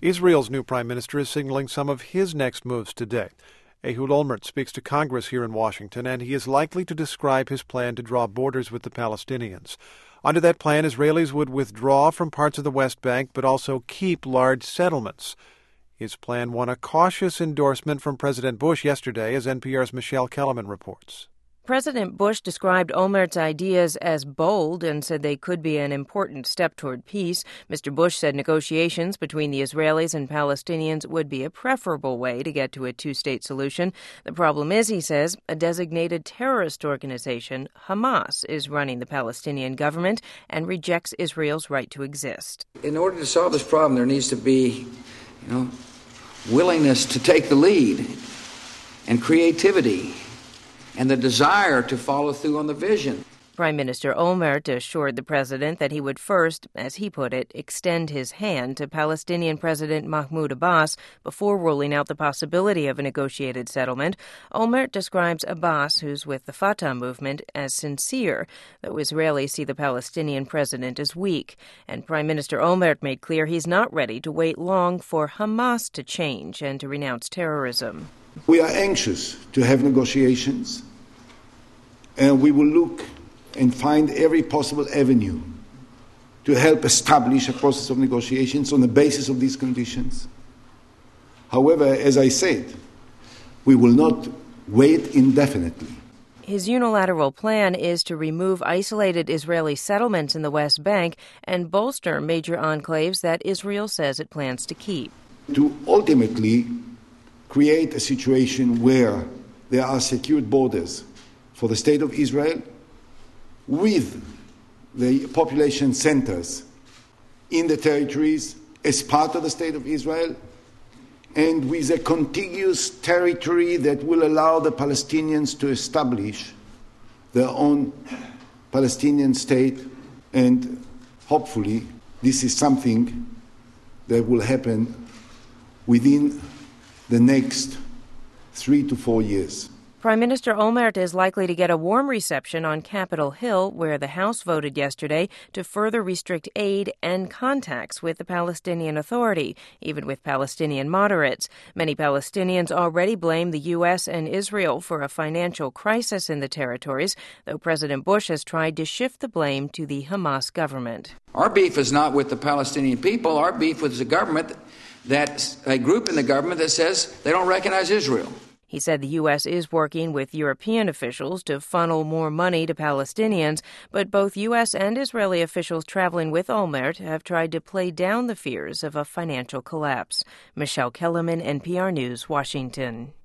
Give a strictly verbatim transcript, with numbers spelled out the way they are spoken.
Israel's new prime minister is signaling some of his next moves today. Ehud Olmert speaks to Congress here in Washington, and he is likely to describe his plan to draw borders with the Palestinians. Under that plan, Israelis would withdraw from parts of the West Bank but also keep large settlements. His plan won a cautious endorsement from President Bush yesterday, as N P R's Michelle Kellerman reports. President Bush described Olmert's ideas as bold and said they could be an important step toward peace. Mister Bush said negotiations between the Israelis and Palestinians would be a preferable way to get to a two-state solution. The problem is, he says, a designated terrorist organization, Hamas, is running the Palestinian government and rejects Israel's right to exist. In order to solve this problem, there needs to be, you know, willingness to take the lead and creativity and the desire to follow through on the vision. Prime Minister Olmert assured the president that he would first, as he put it, extend his hand to Palestinian President Mahmoud Abbas before ruling out the possibility of a negotiated settlement. Olmert describes Abbas, who's with the Fatah movement, as sincere, though Israelis see the Palestinian president as weak. And Prime Minister Olmert made clear he's not ready to wait long for Hamas to change and to renounce terrorism. We are anxious to have negotiations, and we will look and find every possible avenue to help establish a process of negotiations on the basis of these conditions. However, as I said, we will not wait indefinitely. His unilateral plan is to remove isolated Israeli settlements in the West Bank and bolster major enclaves that Israel says it plans to keep. To ultimately create a situation where there are secured borders for the State of Israel with the population centers in the territories as part of the State of Israel, and with a contiguous territory that will allow the Palestinians to establish their own Palestinian state. And hopefully this is something that will happen within the next three to four years. Prime Minister Olmert is likely to get a warm reception on Capitol Hill, where the House voted yesterday to further restrict aid and contacts with the Palestinian Authority, even with Palestinian moderates. Many Palestinians already blame the U S and Israel for a financial crisis in the territories, though President Bush has tried to shift the blame to the Hamas government. Our beef is not with the Palestinian people. Our beef with the government, that's a group in the government that says they don't recognize Israel. He said the U S is working with European officials to funnel more money to Palestinians, but both U S and Israeli officials traveling with Olmert have tried to play down the fears of a financial collapse. Michelle Kellerman, N P R News, Washington.